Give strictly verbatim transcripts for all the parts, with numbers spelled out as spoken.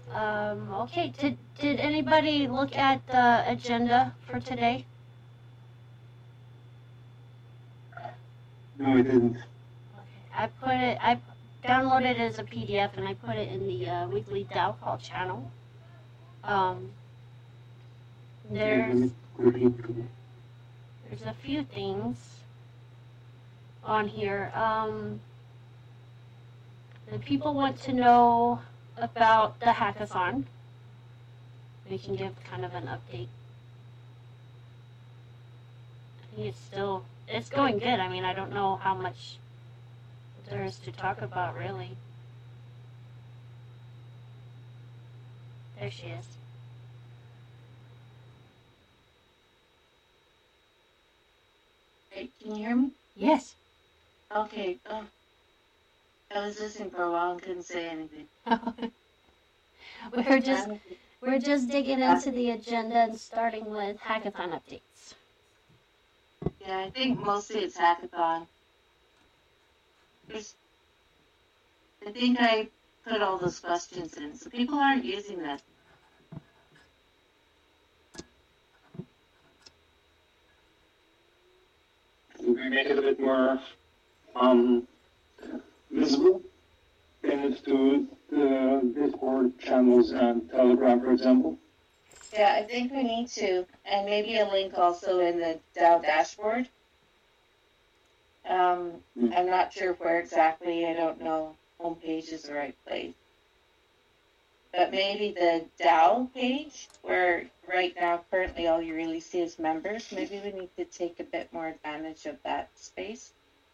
Um, okay, did, did anybody look at the agenda for today? No, I didn't. Okay, I put it, I downloaded it as a P D F and I put it in the uh, weekly Dow Call channel. Um, Okay, let there's, me quickly look through. there's a few things on here. Um, the people want to know about the hackathon. We can give kind of an update. I think it's still, it's going good. I mean, I don't know how much there is to talk about, really. There she is. Hey, can you hear me? Yes. Okay. Oh, I was listening for a while and couldn't say anything. we're just we're just digging into the agenda and starting with hackathon updates. Yeah, I think mostly it's hackathon. There's, I think I put all those questions in, so people aren't using this. Can we make it a bit more um, visible? Pin it to the Discord channels and Telegram, for example? Yeah, I think we need to, and maybe a link also in the Dow dashboard. Um, Mm. I'm not sure where exactly. I don't know. Homepage is the right place. But maybe the Dow page, where right now currently all you really see is members, maybe we need to take a bit more advantage of that space.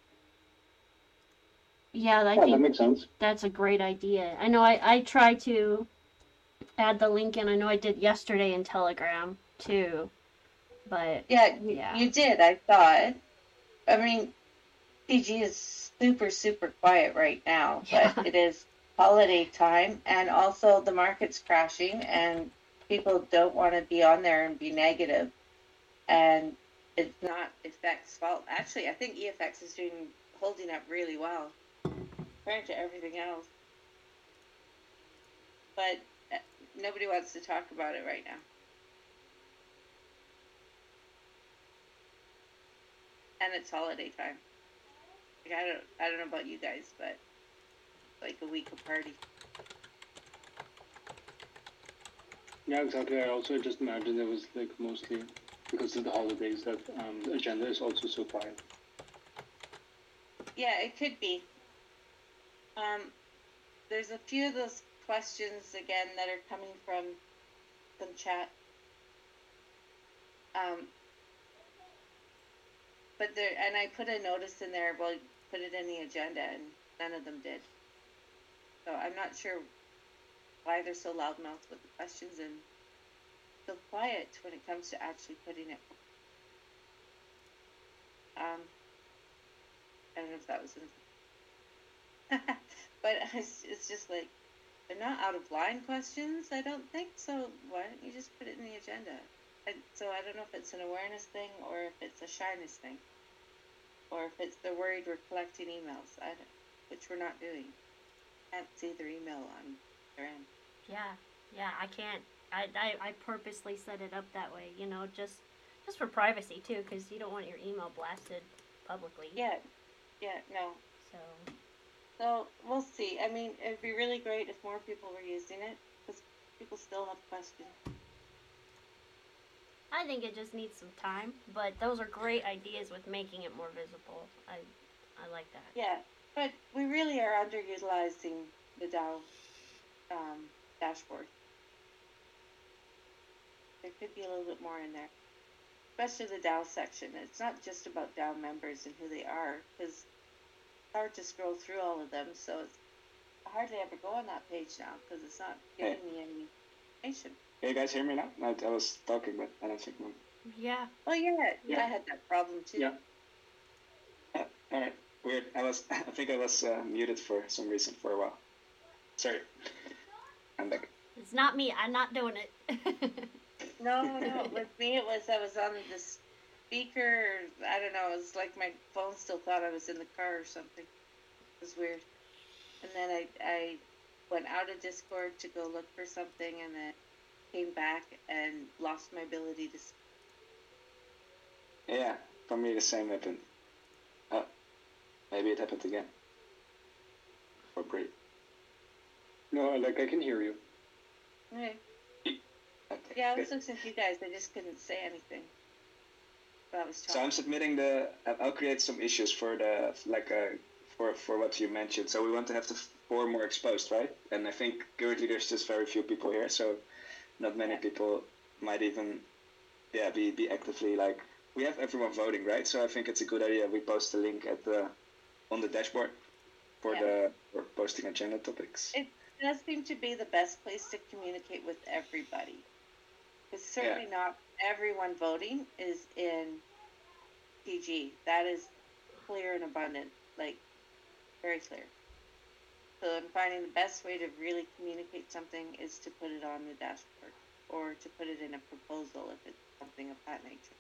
Yeah, I Yeah, that think makes sense. that's a great idea. I know I, I try to add the link in. I know I did yesterday in Telegram too. But Yeah, you, yeah. you did, I thought. I mean, P G is super, super quiet right now, Yeah. but it is holiday time, and also the market's crashing, and people don't want to be on there and be negative. And it's not E F X's fault. Actually, I think E F X is doing holding up really well compared to everything else. But uh, nobody wants to talk about it right now. And it's holiday time. Like, I don't, I don't know about you guys, but like a week of party. Yeah, exactly. I also just imagined it was like mostly because of the holidays that um, the agenda is also so quiet. Yeah, it could be. Um, there's a few of those questions again that are coming from some chat. Um, but there, and I put a notice in there, well, put it in the agenda, and none of them did. So I'm not sure why they're so loudmouthed with the questions and so quiet when it comes to actually putting it. Um, I don't know if that was in, but it's, it's just like, they're not out of line questions, I don't think, so why don't you just put it in the agenda? And so I don't know if it's an awareness thing or if it's a shyness thing, or if it's they're worried we're collecting emails, I don't, which we're not doing. Can't see their email on their end. Yeah, yeah, I can't. I, I, I purposely set it up that way, you know, just just for privacy too, because you don't want your email blasted publicly. Yeah, yeah, no. So. So we'll see. I mean, it'd be really great if more people were using it, because people still have questions. I think it just needs some time, but those are great ideas with making it more visible. I I like that. Yeah, but we really are underutilizing the Dow um, dashboard. There could be a little bit more in there, especially the Dow section. It's not just about Dow members and who they are, because it's hard to scroll through all of them, so it's I hardly ever go on that page now, because it's not giving hey. me any information. Can you guys hear me now? No, I was talking, but I don't think no. Yeah. Oh, yeah, yeah, I had that problem too. Yeah. Uh, all right, weird. I was, I think I was uh, muted for some reason for a while. Sorry. I'm back. It's not me. I'm not doing it. No, no. With me, it was I was on the speaker. I don't know. It was like my phone still thought I was in the car or something. It was weird. And then I, I went out of Discord to go look for something and then came back and lost my ability to. Yeah, for me the same happened. Oh, maybe it happened again. Or breathe. No, like I can hear you. Okay. Okay. Yeah, I was good. listening to you guys. I just couldn't say anything. But I was So talking. I'm submitting the. I- I'll create some issues for the like uh, for for what you mentioned. So we want to have the four more exposed, right? And I think currently there's just very few people here, so not many Yeah. people might even yeah be be actively like. We have everyone voting, right? So I think it's a good idea. We post a link at the on the dashboard for Yeah. the for posting agenda topics. It does seem to be the best place to communicate with everybody. Because certainly not everyone voting is in P G. That is clear and abundant, like very clear. So I'm finding the best way to really communicate something is to put it on the dashboard or to put it in a proposal if it's something of that nature.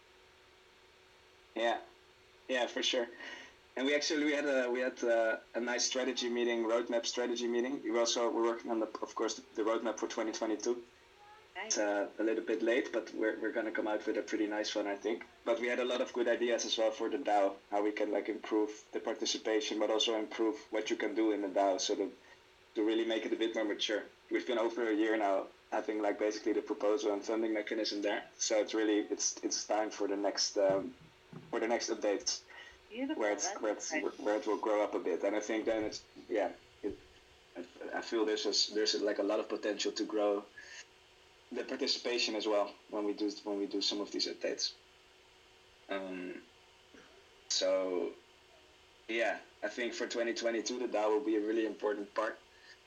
Yeah, yeah, for sure. And we actually we had a we had a, a nice strategy meeting, roadmap strategy meeting. We also we're working on the of course the roadmap for twenty twenty-two. It's Nice. uh, a little bit late, but we're we're gonna come out with a pretty nice one, I think. But we had a lot of good ideas as well for the DAO, how we can like improve the participation, but also improve what you can do in the DAO, so to to really make it a bit more mature. We've been over a year now having like basically the proposal and funding mechanism there, so it's really it's it's time for the next um, for the next updates Beautiful. where it's That's where it's exciting. where it will grow up a bit. And I think then it's yeah, it, I, I feel there's a, there's a, like a lot of potential to grow the participation as well when we do when we do some of these updates. Um, so yeah, I think for twenty twenty-two the DAO will be a really important part.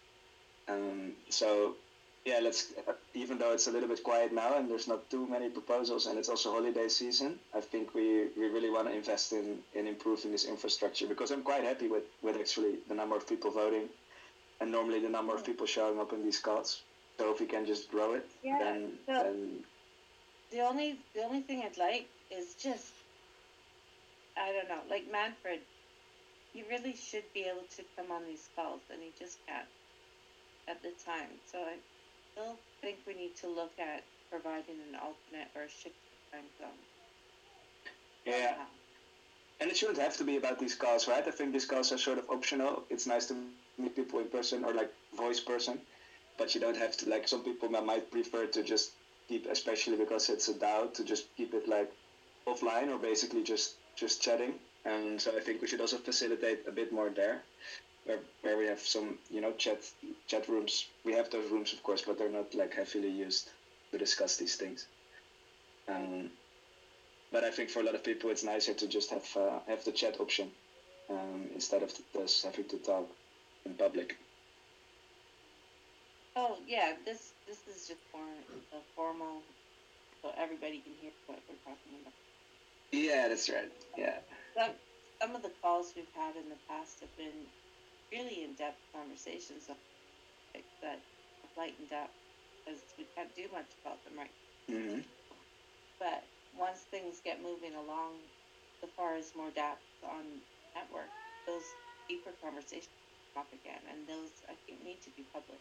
Um, so yeah, let's even though it's a little bit quiet now and there's not too many proposals and it's also holiday season, I think we, we really want to invest in, in improving this infrastructure because I'm quite happy with, with actually the number of people voting and normally the number of people showing up in these calls. So if we can just grow it, Yeah. then So then the only the only thing I'd like is just I don't know, like Manfred, he really should be able to come on these calls and he just can't at the time. So I still think we need to look at providing an alternate or a shift time zone. yeah. somehow. And it shouldn't have to be about these calls, right? I think these calls are sort of optional. It's nice to meet people in person or like voice person, but you don't have to, like some people might prefer to just keep, especially because it's a DAO, to just keep it like offline or basically just, just chatting. And so I think we should also facilitate a bit more there, where, where we have some, you know, chat chat rooms. We have those rooms, of course, but they're not like heavily used to discuss these things. Um, But I think for a lot of people, it's nicer to just have uh, have the chat option um, instead of just having to talk in public. Oh yeah, this this is just more a formal, so everybody can hear what we're talking about. Yeah, that's right. Yeah. Some some of the calls we've had in the past have been really in-depth conversations on topics that have lightened up because we can't do much about them right. Mm-hmm. But once things get moving along, as far as more depth on network, those deeper conversations come up again, and those I think need to be public.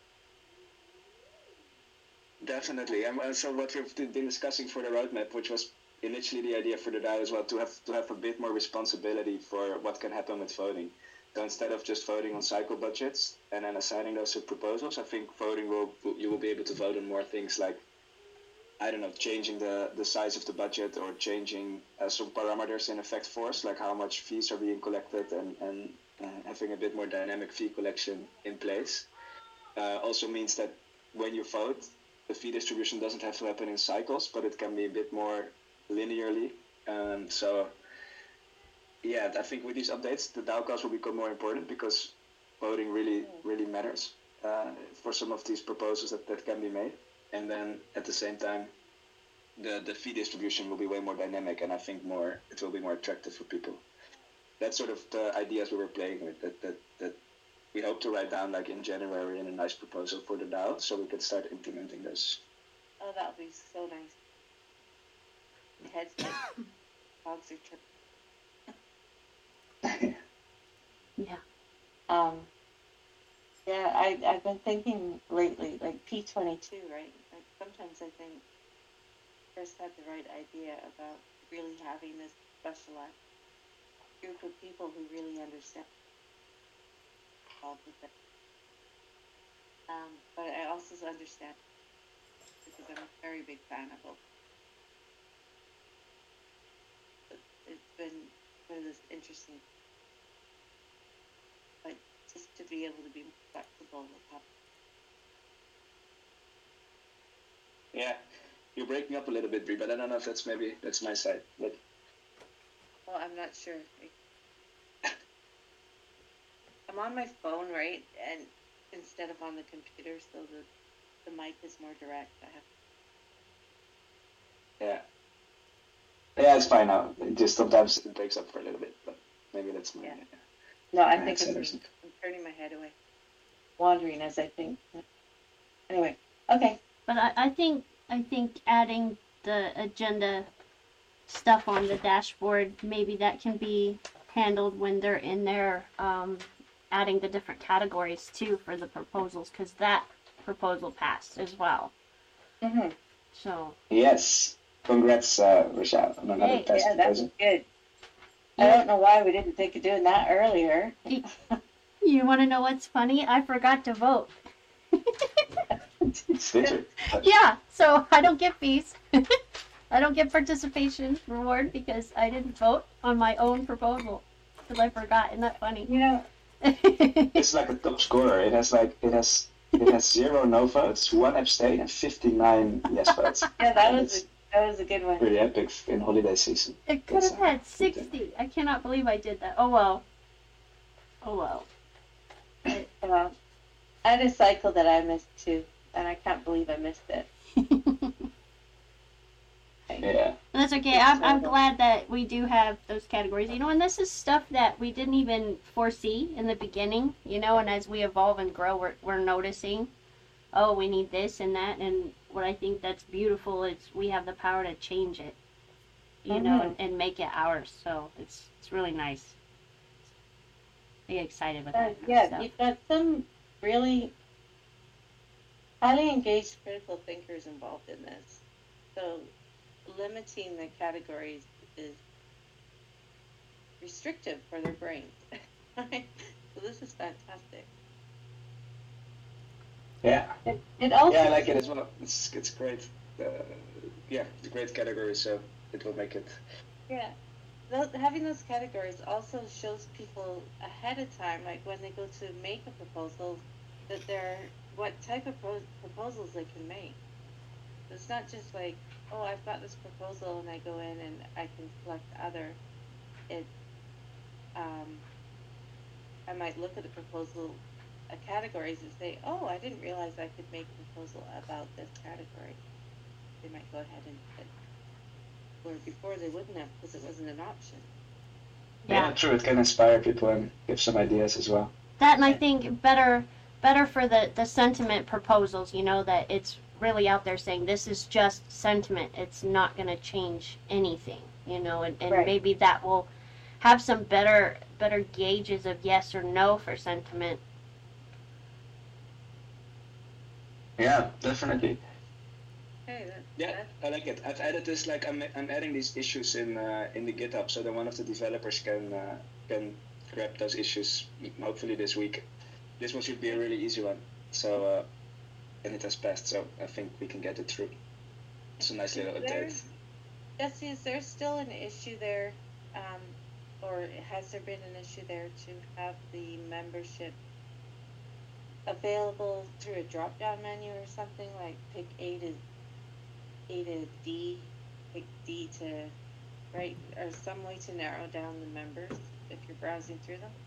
Definitely. And uh, so what we've been discussing for the roadmap, which was initially the idea for the DAO as well, to have to have a bit more responsibility for what can happen with voting. So instead of just voting on cycle budgets and then assigning those to proposals, I think voting will you will be able to vote on more things like, I don't know, changing the, the size of the budget or changing uh, some parameters in effect force, like how much fees are being collected and, and uh, having a bit more dynamic fee collection in place. Uh, also means that when you vote, the fee distribution doesn't have to happen in cycles, but it can be a bit more linearly. Um, so, yeah, I think with these updates, the DAO calls will become more important because voting really, really matters uh, for some of these proposals that, that can be made. And then at the same time, the, the fee distribution will be way more dynamic, and I think more it will be more attractive for people. That's sort of the ideas we were playing with, that, that, that we hope to write down like in January in a nice proposal for the DAO, so we can start implementing those. Oh, that would be so nice. Heads like dogs are chirping. Yeah. Um, yeah, Yeah, I, I've been thinking lately, like P twenty-two, right? Like sometimes I think Chris had the right idea about really having this specialized group of people who really understand all of it. Um, but I also understand because I'm a very big fan of it. It's been one of those interesting, but just to be able to be flexible with how. Yeah, you're breaking up a little bit, Brie, but I don't know if that's maybe that's my side. But Well, I'm not sure. I'm on my phone, right, and instead of on the computer, so the the mic is more direct. I have. yeah, yeah, it's fine now. It just sometimes it breaks up for a little bit, but maybe that's my. Yeah. No, I my think headset or it's, something. I'm turning my head away, wandering as I think. Anyway, okay. But I, I think I think adding the agenda stuff on the dashboard, maybe that can be handled when they're in there, um, adding the different categories too for the proposals, because that proposal passed as well. Mm-hmm. So Yes, congrats, uh, Rochelle, on another Hey, test Yeah, that was proposal. good. I Yeah. don't know why we didn't think of doing that earlier. You want to know what's funny? I forgot to vote. Did you? Yeah, so I don't get fees. I don't get participation reward because I didn't vote on my own proposal because I forgot. Isn't that funny? You know, It's like a top scorer. It has like it has it has zero no votes, one abstain, and fifty-nine yes votes. yeah, that And was it's a, that was a good one. pretty epic in holiday season. It could That's have a had good thing. sixty. I cannot believe I did that. Oh well. Oh well. But, Well, I had a cycle that I missed too, and I can't believe I missed it. Yeah. That's okay. It's I'm, I'm terrible. glad that we do have those categories. You know, and this is stuff that we didn't even foresee in the beginning, you know, and as we evolve and grow, we're, we're noticing, oh, we need this and that. And what I think that's beautiful is we have the power to change it, you know, Mhm. and, and make it ours. So it's it's really nice. I get excited with Uh, that kind of yeah, stuff. you've got some really highly engaged critical thinkers involved in this. So limiting the categories is restrictive for their brains. Right? So this is fantastic. Yeah. It, it also Yeah, I like it as well. It's it's great. Uh, yeah, it's a great category, so it will make it. Yeah. Those, having those categories also shows people ahead of time, like when they go to make a proposal, that they're what type of pro- proposals they can make. It's not just like, oh, I've got this proposal and I go in and I can select other. It, um, I might look at the proposal uh, categories and say, oh, I didn't realize I could make a proposal about this category. They might go ahead and do it. Where before they wouldn't have because it wasn't an option. Yeah. Yeah. True. It can inspire people and give some ideas as well. That, and I think better better for the, the sentiment proposals, you know, that it's really out there saying this is just sentiment. It's not going to change anything, you know, and, and Right. maybe that will have some better better gauges of yes or no for sentiment. Yeah, definitely. Hey, that, Yeah, that, I like it. I've added this like I'm I'm adding these issues in uh, in the GitHub so that one of the developers can uh, can grab those issues hopefully this week. This one should be a really easy one. So uh, and it has passed, so I think we can get it through. It's a nice little update. There's- Jesse, is there still an issue there, um, or has there been an issue there to have the membership available through a drop-down menu or something like pick A to A to D, pick D to right, or some way to narrow down the members if you're browsing through them?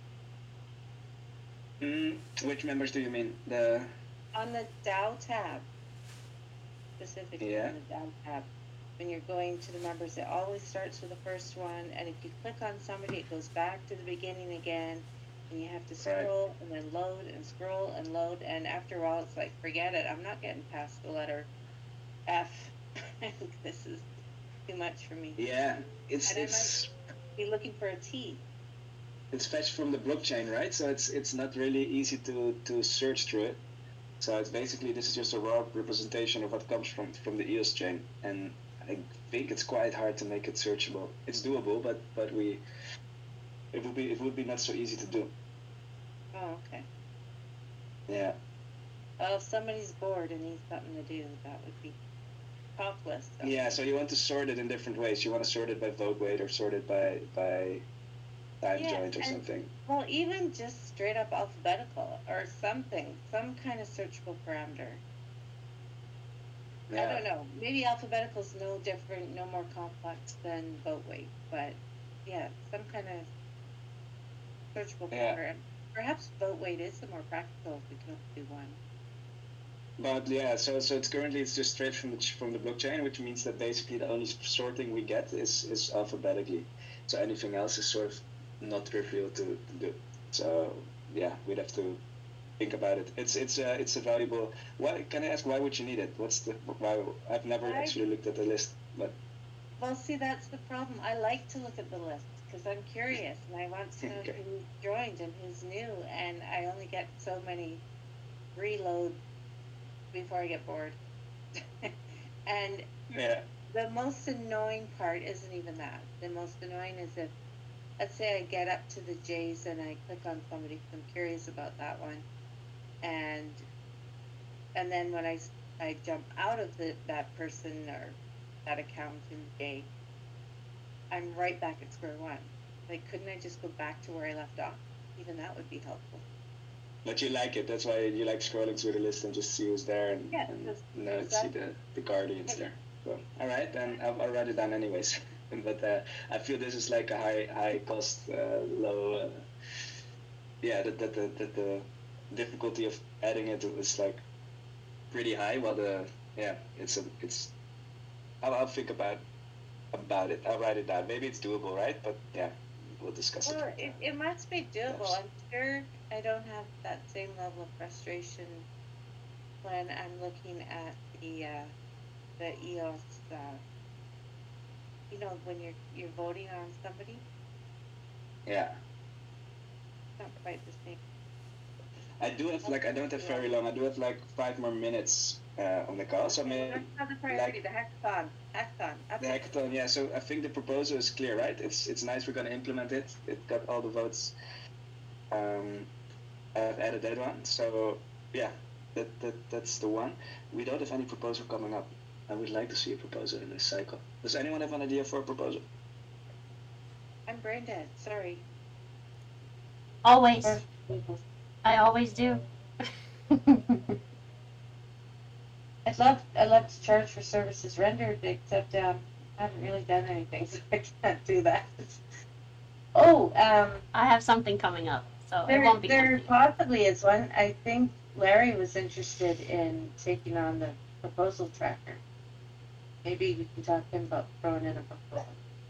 Mm, which members do you mean? The On the DAO tab, specifically Yeah. on the DAO tab, when you're going to the members, it always starts with the first one, and if you click on somebody, it goes back to the beginning again, and you have to Right. scroll and then load and scroll and load, and after a while, it's like, forget it, I'm not getting past the letter F. This is too much for me. yeah, it's And I it's Be looking for a T. it's fetched from the blockchain, right? So it's it's not really easy to to search through it. So it's basically this is just a raw representation of what comes from from the E O S chain, and I think it's quite hard to make it searchable. It's doable, but but we it would be it would be not so easy to do. Oh, okay. Yeah. Well, if somebody's bored and needs something to do, that would be topless. So. Yeah. So you want to sort it in different ways. You want to sort it by vote weight or sort it by by time Yeah, joint or and- something. Well, even just straight up alphabetical or something, some kind of searchable parameter. I Yeah. don't know. Maybe alphabetical is no different, no more complex than vote weight, but yeah, some kind of searchable Yeah. parameter. Perhaps vote weight is the more practical if we can only do one. But yeah, so so it's currently it's just straight from the ch- from the blockchain, which means that basically the only sorting we get is is alphabetically. So anything else is sort of not trivial to, to do. So yeah, we'd have to think about it. It's it's a it's a valuable. Why can I ask why would you need it? What's the why? I've never I- actually looked at the list, but Well, see, that's the problem. I like to look at the list because I'm curious and I want to know Okay. who's joined and who's new, and I only get so many reload before I get bored. And yeah, the most annoying part isn't even that. The most annoying is if, let's say, I get up to the J's and I click on somebody 'cause I'm curious about that one, and and then when I, s- I jump out of the that person or that account in J, I'm right back at square one. Like, couldn't I just go back to where I left off? Even that would be helpful. but you like it. That's why you like scrolling through the list and just see who's there and, Yeah, and that's- you know, see exactly. the the guardians there. So all right, then I'll, I'll write it down anyways. But uh, I feel this is like a high high cost, uh, low. Uh, yeah, that that the, that the difficulty of adding it is like pretty high. While the yeah, it's a it's. I'll, I'll think about about it. I'll write it down. Maybe it's doable, right? But yeah, we'll discuss Well, it. it, it must be doable. Yes. I'm sure I don't have that same level of frustration when I'm looking at the uh, the E O S. Uh, you know, when you're you're voting on somebody, Yeah. it's not quite the same. I do have like I don't have very long. I do have like five more minutes uh, on the call. So maybe That's not the priority. like- the hackathon, hackathon. the hackathon. Yeah. So I think the proposal is clear, right? It's it's nice. We're gonna implement it. It got all the votes. Um, I've added that one. So yeah, that that that's the one. We don't have any proposal coming up. I would like to see a proposal in this cycle. Does anyone have an idea for a proposal? I'm brain dead. Sorry. Always. I always do. I'd love, I'd love to charge for services rendered, except um, I haven't really done anything, so I can't do that. Oh, um, I have something coming up, so it there, won't be there empty. possibly is one. I think Larry was interested in taking on the proposal tracker. Maybe we can talk to him about throwing in a proposal.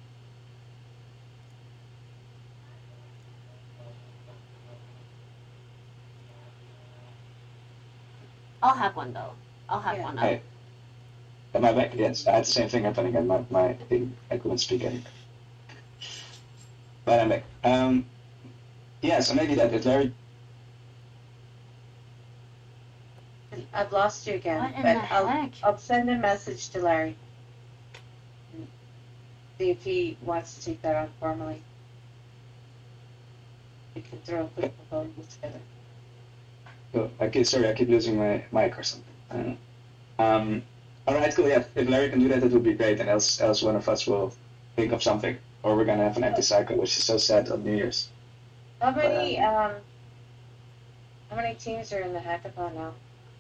I'll have one though. I'll have Yeah. one. Hey. Am I back? Yes, I had the same thing happening and my, my thing, I couldn't speak anymore. But I'm back. Um, yeah, so maybe that, if Larry, I've lost you again, What in but the I'll, heck? I'll send a message to Larry. and See if he wants to take that on formally. We can throw a quick proposal together. oh, okay, sorry, I keep losing my mic or something. I don't know. Um, all right, cool, yeah, if Larry can do that, that would be great, and else, else one of us will think of something, or we're gonna have an empty cycle, which is so sad on New Year's. How many, um, how many teams are in the hackathon now?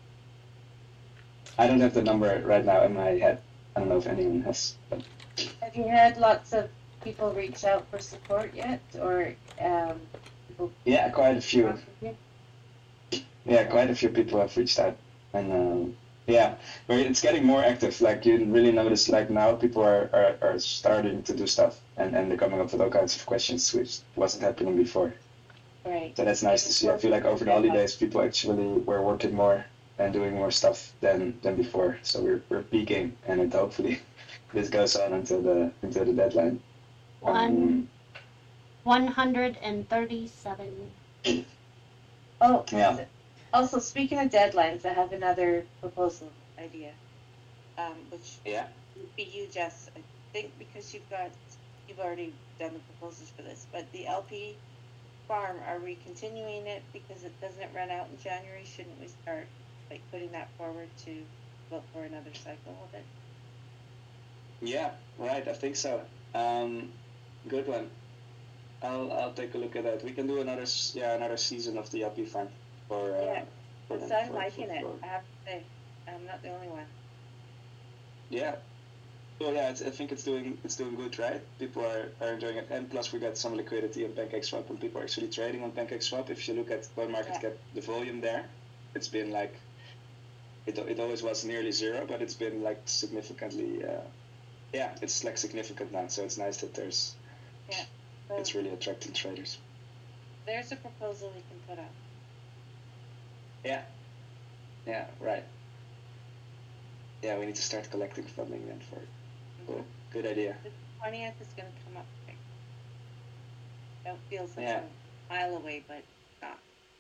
I don't have the number right now in my head. I don't know if anyone has. But Have you had lots of people reach out for support yet, or, um, people? yeah, quite a few. Yeah, quite a few people have reached out, and um, yeah, but it's getting more active. Like you really notice, like now people are, are, are starting to do stuff, and, and they're coming up with all kinds of questions, which wasn't happening before. Right. So that's nice to see. I feel like over the holidays, people actually were working more and doing more stuff than, than before. So we're we're peaking, and it hopefully this goes on until the until the deadline. One Um, one hundred thirty-seven. Oh, Yeah. s- also speaking of deadlines, I have another proposal idea, um, which Yeah. would be you, Jess. I think because you've got, you've already done the proposals for this, but the L P farm, are we continuing it because it doesn't run out in January? Shouldn't we start like putting that forward to vote for another cycle of it? Yeah, right. I think so. Um, good one. I'll I'll take a look at that. We can do another s- yeah another season of the L P farm for uh, Yeah, for, because them- I'm for, liking for, it. for I have to say, I'm not the only one. yeah. Well, yeah, it's, I think it's doing it's doing good, right? People are, are enjoying it, and plus we got some liquidity in PancakeSwap, and people are actually trading on PancakeSwap. If you look at Coin Market Yeah. Cap, the volume there, it's been like it it always was nearly zero, but it's been like significantly. Uh, yeah, it's like significant now, so it's nice that there's Yeah. So it's really attracting traders. there's a proposal we can put up. Yeah, yeah, right. Yeah, we need to start collecting funding then for it. Cool, good idea. The twentieth is going to come up quick. Don't feel such Yeah. a mile away, but not.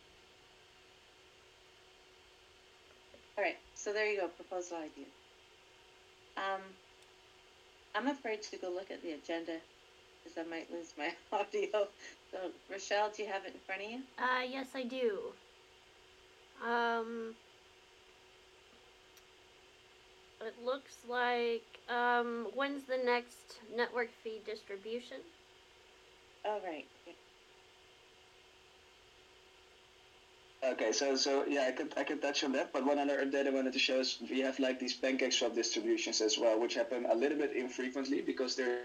All right, so there you go, proposal idea. Um, I'm afraid to go look at the agenda because I might lose my audio. So, Rochelle, do you have it in front of you? Uh, yes, I do. Um, it looks like, um, when's the next network fee distribution? All right. Okay, so so yeah, I could I could touch on that, but one other update I wanted to show is we have like these PancakeSwap distributions as well, which happen a little bit infrequently because they're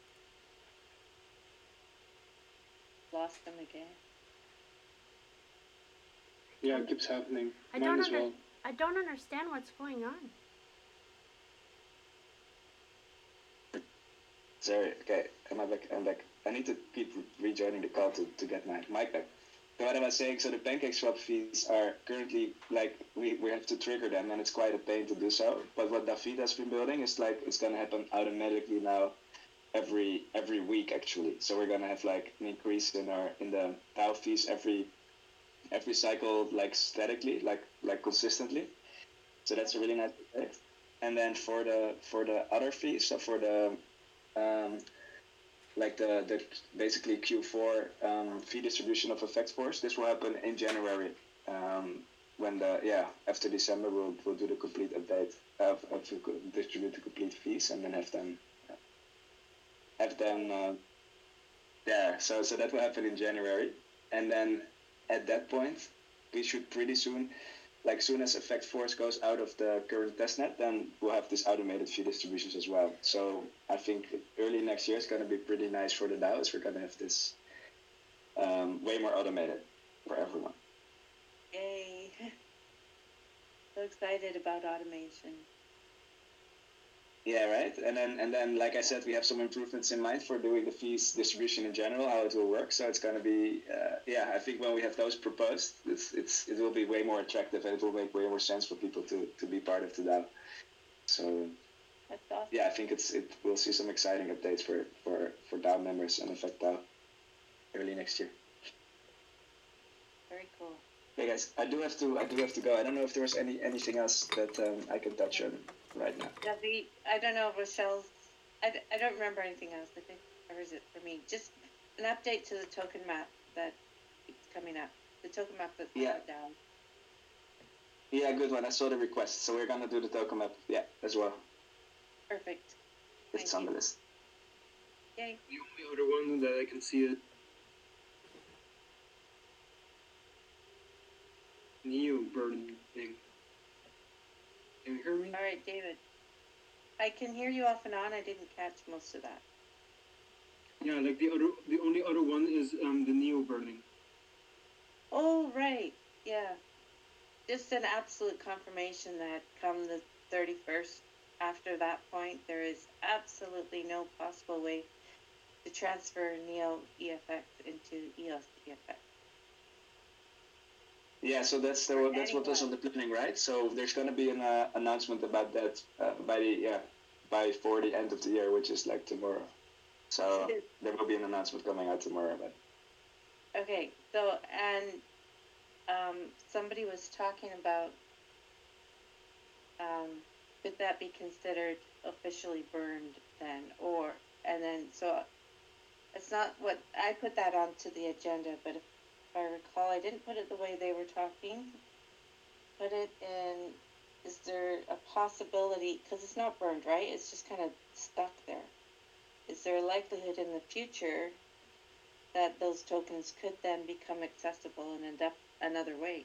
Lost them again. Yeah, it keeps happening. I Mine don't as under- well. I don't understand what's going on. sorry. Okay, am I back? I'm back. I need to keep re- rejoining the call to, to get my mic back. So what I was saying, so the PancakeSwap fees are currently like we, we have to trigger them, and it's quite a pain to do so. But what David has been building is like it's gonna happen automatically now, every every week actually. So we're gonna have like an increase in our in the D A O fees every every cycle, like statically, like like consistently. So that's a really nice effect. And then for the for the other fees, so for the um, like the, the basically Q four um, fee distribution of Effect Force. This will happen in January um, when the yeah after December we'll we'll do the complete update of, of to co- distribute the complete fees and then have them have them uh, there. So so that will happen in January, and then at that point we should pretty soon. Like soon as Effect Force goes out of the current testnet, then we'll have this automated fee distributions as well. So I think early next year is going to be pretty nice for the DAOs. We're going to have this um, way more automated for everyone. Yay. So excited about automation. Yeah, right. And then and then like I said, we have some improvements in mind for doing the fees distribution in general, how it will work. So it's going to be uh, yeah. I think when we have those proposed, it's it's it will be way more attractive and it will make way more sense for people to to be part of the DAO. So That's awesome. yeah, I think it's it. We'll see some exciting updates for for for DAO members and Effect DAO early next year. Very cool. Hey guys, I do have to I do have to go. I don't know if there was any anything else that um, I can touch on right now. David, I don't know if Rochelle's, I, d- I don't remember anything else. I think that covers it for me. Just an update to the token map that keeps coming up. The token map that's Yeah. put down. Yeah, good one. I saw the request, so we're gonna do the token map. Yeah, as well. Perfect. It's Thank on the you. list. Yay. The only other one that I can see it. Neo burning thing. Can you hear me? All right, David. I can hear you off and on. I didn't catch most of that. Yeah, like the other, the only other one is um the Neo burning. Oh, right. Yeah. Just an absolute confirmation that come the thirty-first, after that point, there is absolutely no possible way to transfer Neo E F X into E O S E F X. Yeah, so that's the, that's what was on the planning, right? So there's gonna be an uh, announcement about that uh, by the yeah by for the end of the year, which is like tomorrow. So there will be an announcement coming out tomorrow. But Okay, so, and, um, somebody was talking about, um, could that be considered officially burned then, or, and then, so, it's not what, I put that onto the agenda, but if I recall, I didn't put it the way they were talking. Put it in, is there a possibility, because it's not burned, right? It's just kind of stuck there. Is there a likelihood in the future that those tokens could then become accessible in a def- another way?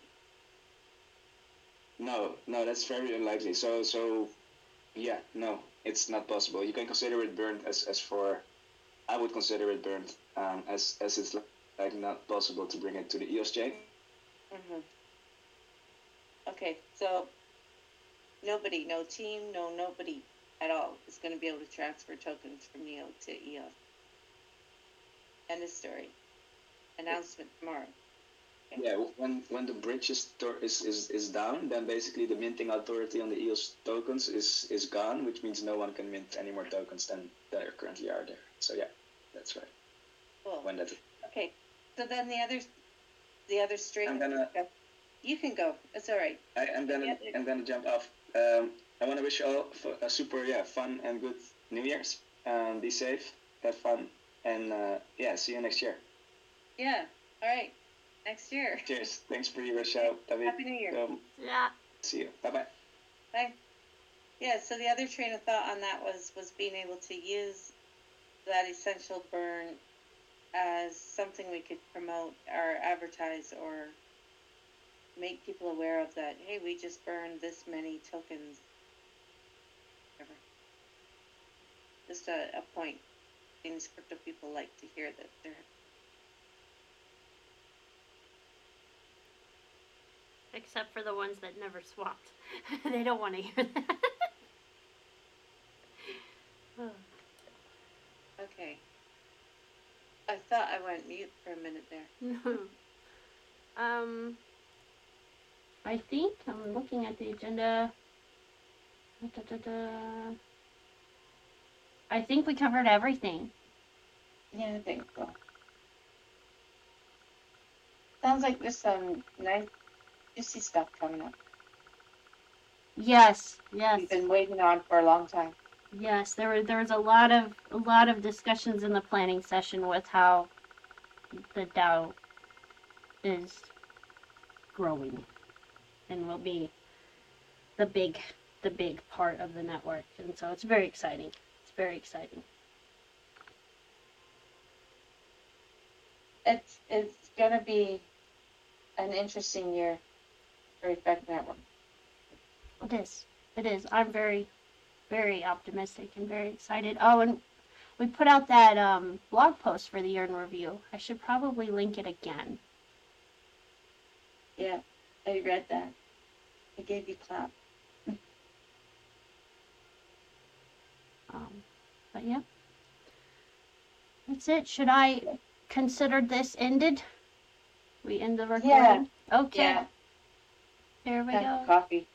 no, no, that's very unlikely. So, so, yeah, no, it's not possible. You can consider it burned as, as for, I would consider it burned, um, as, as it's like, like not possible to bring it to the E O S chain. Mm-hmm. Okay, so nobody, no team, no nobody at all is going to be able to transfer tokens from Neo to E O S. End of story. Announcement tomorrow. Okay. Yeah, when when the bridge is, tor- is is is down, then basically the minting authority on the E O S tokens is is gone, which means no one can mint any more tokens than there currently are there. So yeah, that's right. Cool. When that, Okay, so then the other, the other string. I'm gonna You can go. It's all right. I, I'm gonna Yeah. I'm gonna jump off. Um, I want to wish you all f- a super yeah fun and good New Year's. Um, be safe, have fun, and uh, yeah, see you next year. Yeah. All right. Next year. Cheers. Thanks for your show, David. Happy New Year. Um, Yeah. see you. Bye bye. Bye. Yeah, so the other train of thought on that was was being able to use that essential burn as something we could promote or advertise or make people aware of, that, hey, we just burned this many tokens. Whatever. Just a, a point. Things crypto people like to hear that they're Except for the ones that never swapped. They don't want to hear that. Oh. okay. I thought I went mute for a minute there. um, I think I'm looking at the agenda. Da, da, da. I think we covered everything. Yeah, I think so. Sounds like there's some nice, juicy stuff coming up. Yes, yes, We've been waiting on for a long time. yes. There were there was a lot of a lot of discussions in the planning session with how the DAO is growing and will be the big the big part of the network, and so it's very exciting. It's very exciting. It's it's gonna be an interesting year for Effect Network. It is. It is. I'm very, very optimistic and very excited. Oh, and we put out that um, blog post for the year in review. I should probably link it again. Yeah, I read that. I gave you clap. Um, but yeah, that's it. Should I consider this ended? We end the recording. Yeah. Okay. Yeah, Here we have go. coffee.